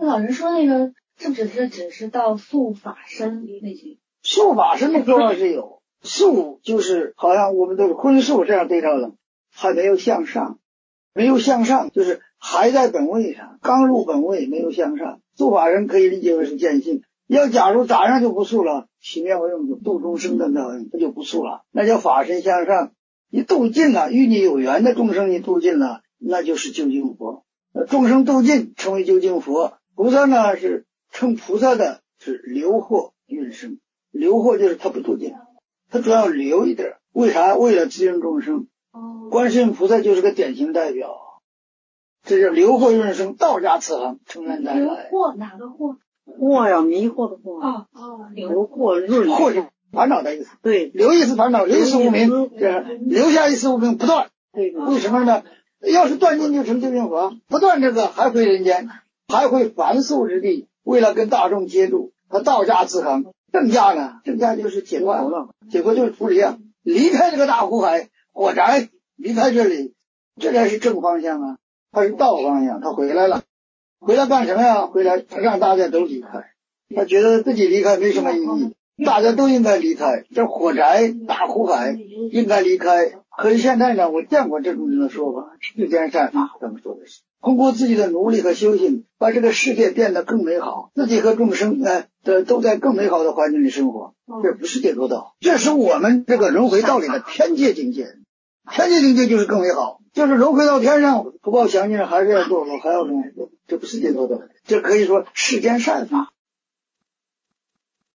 老师说那个是不是只是到素法身那些？ 素法身的说法是有，素就是好像我们都是荤素这样对照的，还没有向上，没有向上就是还在本位上，刚入本位没有向上。素法身可以理解为是见性，要假如咋样就不素了，起灭为用度众生的那就不素了，那叫法身向上。你度尽了，与你有缘的众生你度尽了，那就是究竟佛。众生度尽成为究竟佛。菩萨呢是称菩萨的是留惑运生，留惑就是他不度尽，他主要留一点，为啥？为了滋润众生。观世音菩萨就是个典型代表，这叫留惑运生，道家慈航，成愿带来。 留惑哪个惑？ 惑呀，迷惑的惑。留惑润。 惑是烦恼的意思。 对， 留一丝烦恼，留一丝无明，留下一丝无明不断。 对， 为什么呢？要是断尽就成究竟佛，不断这个还回人间，还会凡俗之地。为了跟大众接触，他道家自恒。正家呢？正家就是解脱了，解脱就是出离啊，离开这个大苦海火宅，离开这里，这才是正方向啊，他是道方向，他回来了，回来干什么呀？回来让大家都离开，他觉得自己离开没什么意义。大家都应该离开这火宅大苦海，应该离开。可是现在呢，我见过这种人的说法，世间善法这么说的是通过自己的努力和修行，把这个世界变得更美好，自己和众生都在更美好的环境里生活。这不是解脱道，这是我们这个轮回道里的天界境界。天界境界就是更美好，就是轮回到天上，福报详尽还是要堕落，还要轮回，这不是解脱道，这可以说世间善法。